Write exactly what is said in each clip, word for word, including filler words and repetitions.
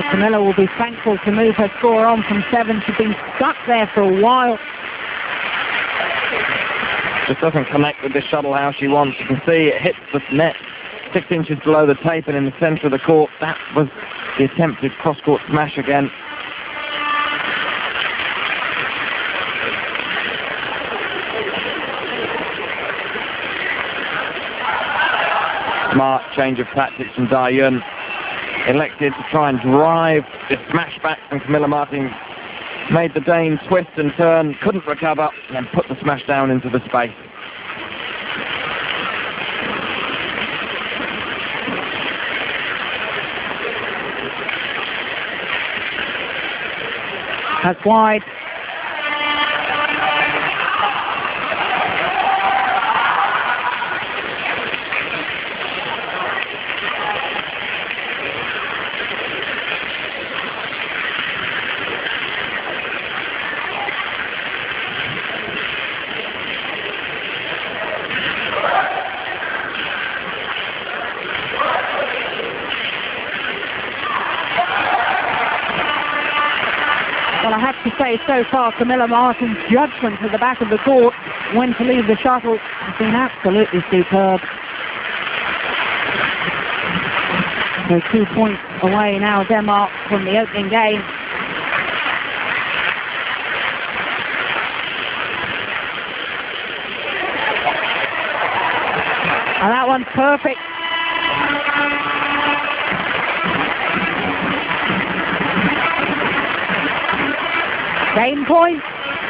Camilla will be thankful to move her score on from seven. She's been stuck there for a while. Just doesn't connect with the shuttle how she wants. You can see it hits the net six inches below the tape and in the centre of the court. That was the attempted cross-court smash again. Smart change of tactics from Dai Yun. Elected to try and drive the smash back from Camilla Martin. Made the Dane twist and turn, couldn't recover, and then put the smash down into the space. That's wide. Well, I have to say, so far, Camilla Martin's judgment at the back of the court when to leave the shuttle has been absolutely superb. So two points away now, Denmark, from the opening game. And that one's perfect. Game point.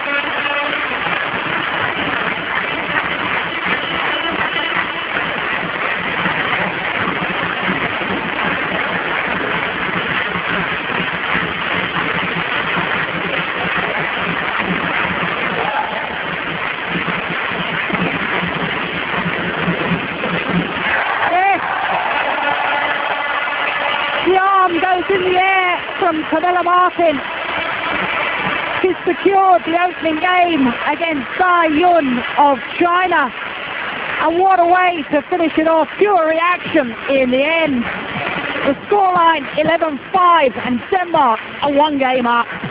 Yes. The arm goes in the air from Camilla Martin. She's secured the opening game against Dai Yun of China. And what a way to finish it off. Pure reaction in the end. The scoreline eleven five and Denmark a one game up.